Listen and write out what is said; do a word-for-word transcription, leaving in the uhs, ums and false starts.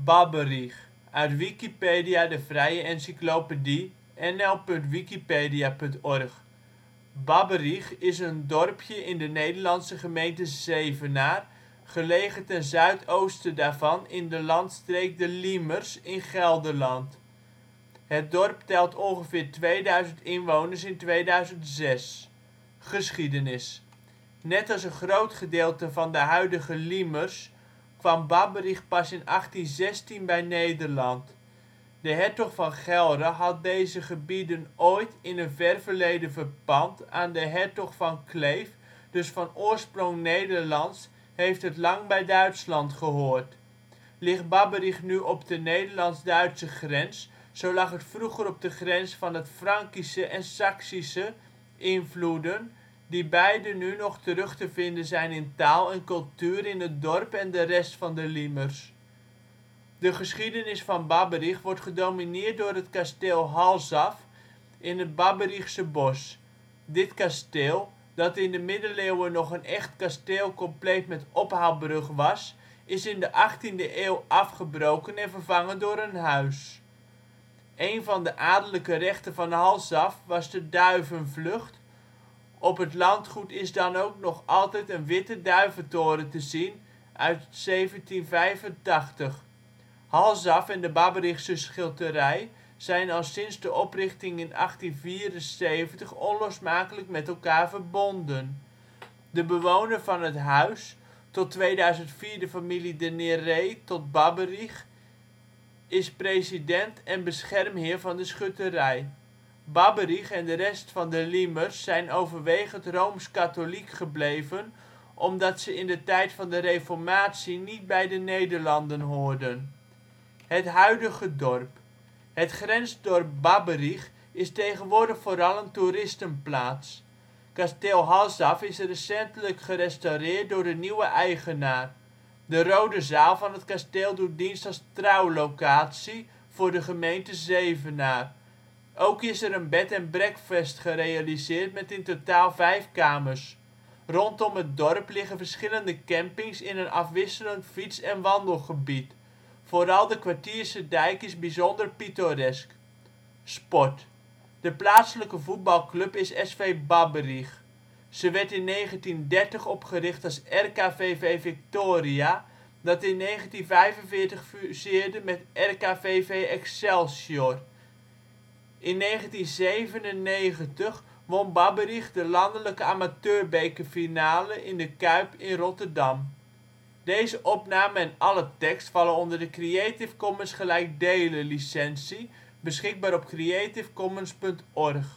Babberich, uit Wikipedia, de vrije encyclopedie. N L punt wikipedia punt org. Babberich is een dorpje in de Nederlandse gemeente Zevenaar, gelegen ten zuidoosten daarvan in de landstreek De Liemers in Gelderland. Het dorp telt ongeveer tweeduizend inwoners (2006). Geschiedenis. Net als een groot gedeelte van de huidige Liemers kwam Babberich pas in achttien zestien bij Nederland. De hertog van Gelre had deze gebieden ooit in een ver verleden verpand aan de hertog van Kleef, dus van oorsprong Nederlands heeft het lang bij Duitsland gehoord. Ligt Babberich nu op de Nederlands-Duitse grens, zo lag het vroeger op de grens van het Frankische en Saksische invloeden, die beide nu nog terug te vinden zijn in taal en cultuur in het dorp en de rest van de Liemers. De geschiedenis van Babberich wordt gedomineerd door het kasteel Halsaf in het Babberichse Bos. Dit kasteel, dat in de middeleeuwen nog een echt kasteel compleet met ophaalbrug was, is in de achttiende eeuw afgebroken en vervangen door een huis. Een van de adellijke rechten van Halsaf was de duivenvlucht. Op het landgoed is dan ook nog altijd een witte duiventoren te zien uit zeventien vijfentachtig. Halsaf en de Babberichse schutterij zijn al sinds de oprichting in achttien vierenzeventig onlosmakelijk met elkaar verbonden. De bewoner van het huis, tot tweeduizend vier de familie De Néré tot Babberich, is president en beschermheer van de schutterij. Babberich en de rest van de Liemers zijn overwegend rooms-katholiek gebleven omdat ze in de tijd van de reformatie niet bij de Nederlanden hoorden. Het huidige dorp. Het grensdorp Babberich is tegenwoordig vooral een toeristenplaats. Kasteel Halsaf is recentelijk gerestaureerd door de nieuwe eigenaar. De Rode Zaal van het kasteel doet dienst als trouwlocatie voor de gemeente Zevenaar. Ook is er een bed and breakfast gerealiseerd met in totaal vijf kamers. Rondom het dorp liggen verschillende campings in een afwisselend fiets - en wandelgebied. Vooral de Kwartierse Dijk is bijzonder pittoresk. Sport. De plaatselijke voetbalclub is S V Babberich. Ze werd in negentien dertig opgericht als R K V V Victoria, dat in negentien vijfenveertig fuseerde met R K V V Excelsior. In negentien zevenennegentig won Babberich de landelijke amateurbekerfinale in de Kuip in Rotterdam. Deze opname en alle tekst vallen onder de Creative Commons gelijkdelen licentie, beschikbaar op creativecommons punt org